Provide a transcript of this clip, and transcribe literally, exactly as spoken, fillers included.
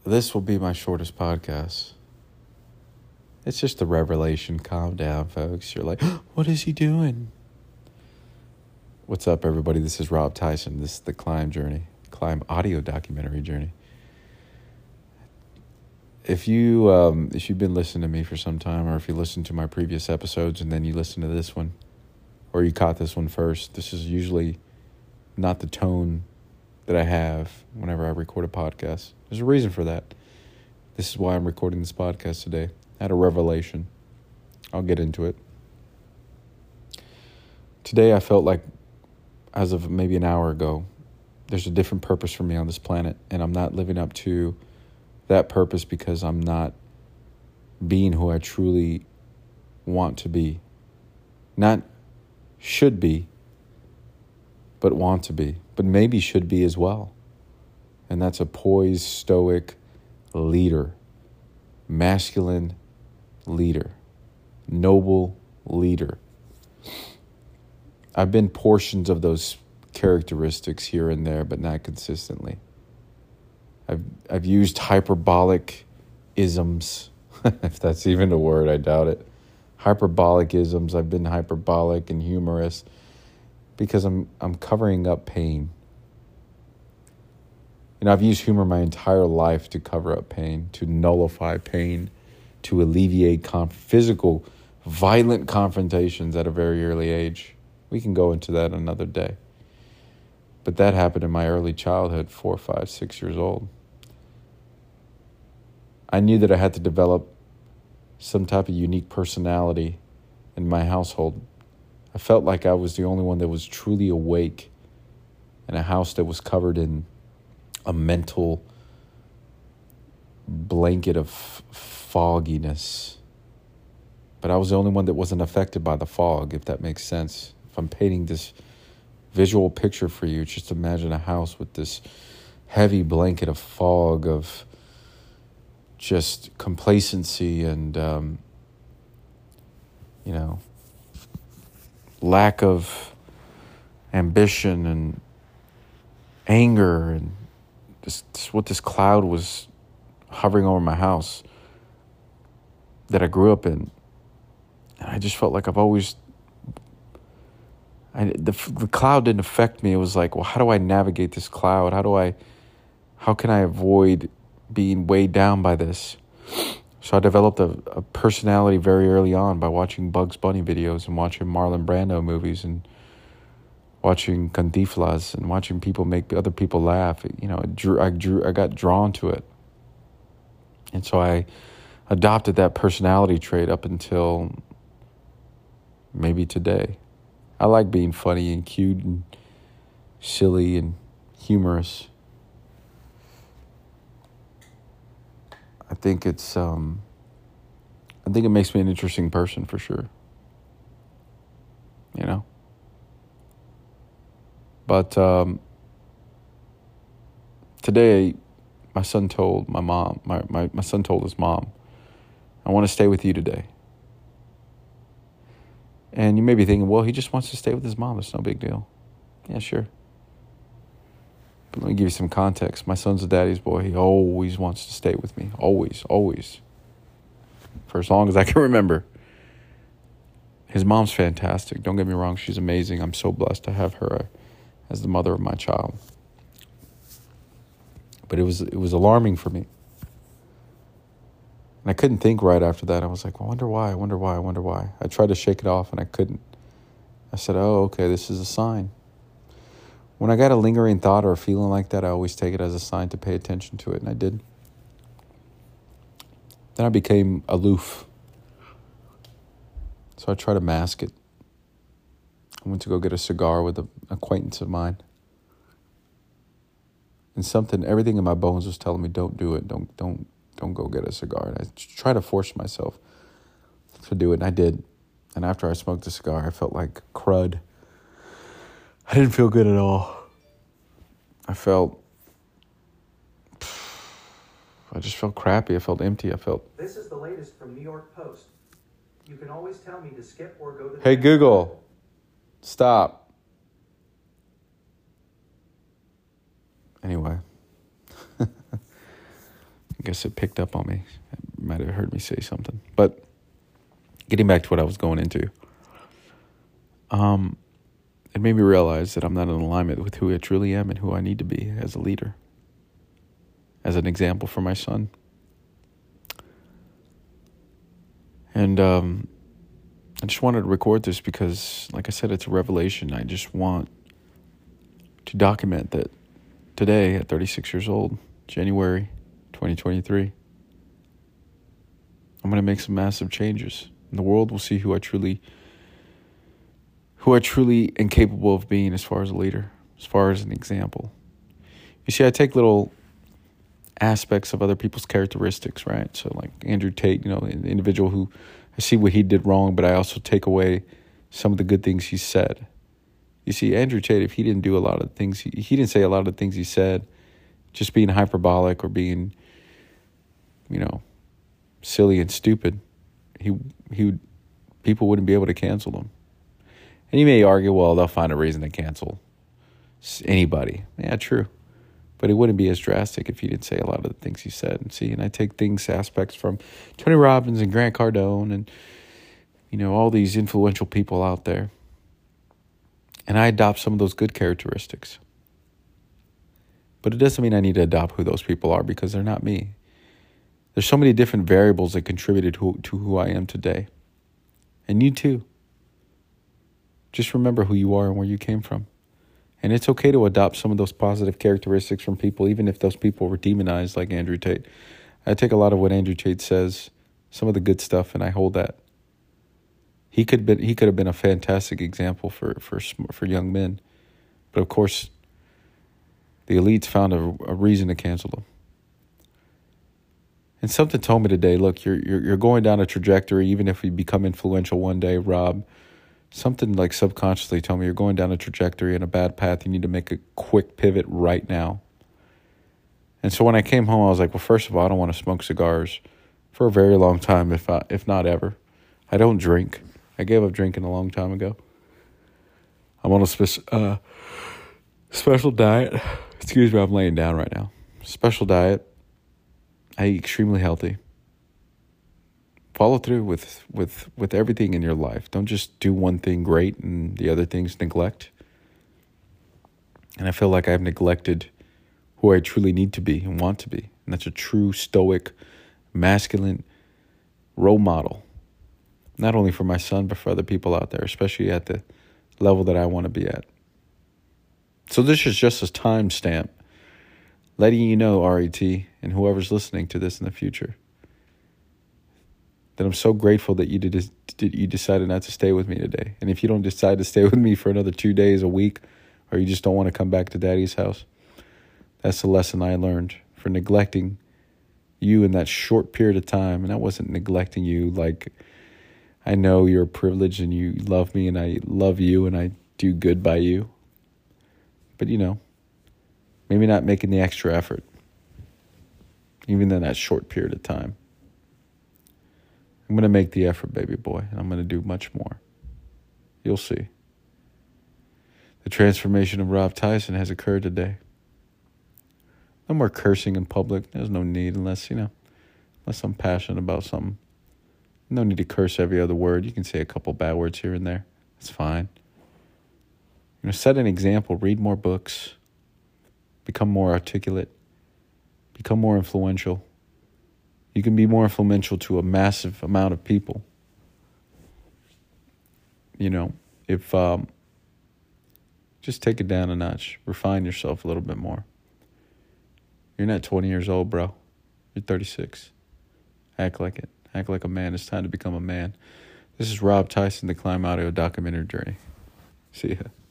This will be my shortest podcast. It's just a revelation. Calm down, folks. You're like, what is he doing? What's up, everybody? This is Rob Tyson. This is the Climb Journey, Climb audio documentary journey. If you um, if you've been listening to me for some time, or if you listened to my previous episodes and then you listen to this one, or you caught this one first, this is usually not the tone that I have whenever I record a podcast. There's a reason for that. This is why I'm recording this podcast today. I had a revelation. I'll get into it. Today I felt like, as of maybe an hour ago, there's a different purpose for me on this planet, and I'm not living up to that purpose because I'm not being who I truly want to be. Not should be, but want to be. But maybe should be as well. And that's a poised, stoic leader. Masculine leader. Noble leader. I've been portions of those characteristics here and there, but not consistently. I've I've used hyperbolic isms, if that's even a word, I doubt it. Hyperbolic isms. I've been hyperbolic and humorous because I'm I'm covering up pain. You know, I've used humor my entire life to cover up pain, to nullify pain, to alleviate conf- physical, violent confrontations at a very early age. We can go into that another day. But that happened in my early childhood, four, five, six years old. I knew that I had to develop some type of unique personality in my household. I felt like I was the only one that was truly awake in a house that was covered in a mental blanket of fogginess. But I was the only one that wasn't affected by the fog, if that makes sense. If I'm painting this visual picture for you, just imagine a house with this heavy blanket of fog, of just complacency and, um, you know, lack of ambition and anger, and this, this what this cloud was hovering over my house that I grew up in. And I just felt like I've always, I, the, the cloud didn't affect me. It was like, well, how do I navigate this cloud? How do I, how can I avoid being weighed down by this? So I developed a, a personality very early on by watching Bugs Bunny videos and watching Marlon Brando movies and watching Cantinflas and watching people make other people laugh. You know, it drew, I drew, I got drawn to it. And so I adopted that personality trait up until maybe today. I like being funny and cute and silly and humorous. I think it's, um, I think it makes me an interesting person for sure. You know? But um, today, my son told my mom, my, my, my son told his mom, I want to stay with you today. And you may be thinking, well, he just wants to stay with his mom. It's no big deal. Yeah, sure. But let me give you some context. My son's a daddy's boy. He always wants to stay with me. Always, always. For as long as I can remember. His mom's fantastic. Don't get me wrong. She's amazing. I'm so blessed to have her as the mother of my child. But it was it was alarming for me. And I couldn't think right after that. I was like, well, I wonder why, I wonder why, I wonder why. I tried to shake it off and I couldn't. I said, oh, okay, this is a sign. When I got a lingering thought or a feeling like that, I always take it as a sign to pay attention to it, and I did. Then I became aloof. So I tried to mask it. I went to go get a cigar with an acquaintance of mine. And something, everything in my bones was telling me, don't do it. Don't, don't, don't go get a cigar. And I tried to force myself to do it, and I did. And after I smoked the cigar, I felt like crud. I didn't feel good at all. I felt, I just felt crappy. I felt empty. I felt. This is the latest from New York Post. You can always tell me to skip or go to the Hey, Google, stop. Anyway, guess it picked up on me. It might have heard me say something. But getting back to what I was going into, um, it made me realize that I'm not in alignment with who I truly am and who I need to be as a leader, as an example for my son. And um, I just wanted to record this because, like I said, it's a revelation. I just want to document that today, at thirty-six years old, January twenty twenty-three, I'm going to make some massive changes. And the world will see who I truly, who I truly am capable of being as far as a leader, as far as an example. You see, I take little aspects of other people's characteristics, right? So like Andrew Tate, you know, an individual who I see what he did wrong, but I also take away some of the good things he said. You see, Andrew Tate, if he didn't do a lot of things, he, he didn't say a lot of the things he said, just being hyperbolic or being, you know, silly and stupid, he he would, people wouldn't be able to cancel him. And you may argue, well, they'll find a reason to cancel anybody. Yeah, true. But it wouldn't be as drastic if he didn't say a lot of the things he said. And see, and I take things, aspects from Tony Robbins and Grant Cardone and, you know, all these influential people out there. And I adopt some of those good characteristics. But it doesn't mean I need to adopt who those people are because they're not me. There's so many different variables that contributed to, to who I am today. And you too. Just remember who you are and where you came from. And it's okay to adopt some of those positive characteristics from people, even if those people were demonized like Andrew Tate. I take a lot of what Andrew Tate says, some of the good stuff, and I hold that. He could been he could have been a fantastic example for for for young men, but of course, the elites found a, a reason to cancel them. And something told me today, look, you're you're you're going down a trajectory. Even if we become influential one day, Rob, something like subconsciously told me you're going down a trajectory and a bad path. You need to make a quick pivot right now. And so when I came home, I was like, well, first of all, I don't want to smoke cigars for a very long time, if I, if not ever. I don't drink. I gave up drinking a long time ago. I'm on a spe- uh, special diet. Excuse me, I'm laying down right now. Special diet. I eat extremely healthy. Follow through with, with, with everything in your life. Don't just do one thing great and the other things neglect. And I feel like I've neglected who I truly need to be and want to be. And that's a true stoic, masculine role model. Not only for my son, but for other people out there, especially at the level that I want to be at. So this is just a timestamp letting you know, R E T, and whoever's listening to this in the future, that I'm so grateful that you did, did you decided not to stay with me today. And if you don't decide to stay with me for another two days, a week, or you just don't want to come back to Daddy's house, that's the lesson I learned for neglecting you in that short period of time. And I wasn't neglecting you like, I know you're privileged and you love me and I love you and I do good by you. But, you know, maybe not making the extra effort, even in that short period of time. I'm going to make the effort, baby boy, and I'm going to do much more. You'll see. The transformation of Rob Tyson has occurred today. No more cursing in public. There's no need unless, you know, unless I'm passionate about something. No need to curse every other word. You can say a couple bad words here and there. It's fine. You know, set an example. Read more books. Become more articulate. Become more influential. You can be more influential to a massive amount of people. You know, if um, just take it down a notch. Refine yourself a little bit more. You're not twenty years old, bro. You're thirty-six. Act like it. Act like a man. It's time to become a man. This is Rob Tyson, the Climb Audio Documentary Journey. See ya.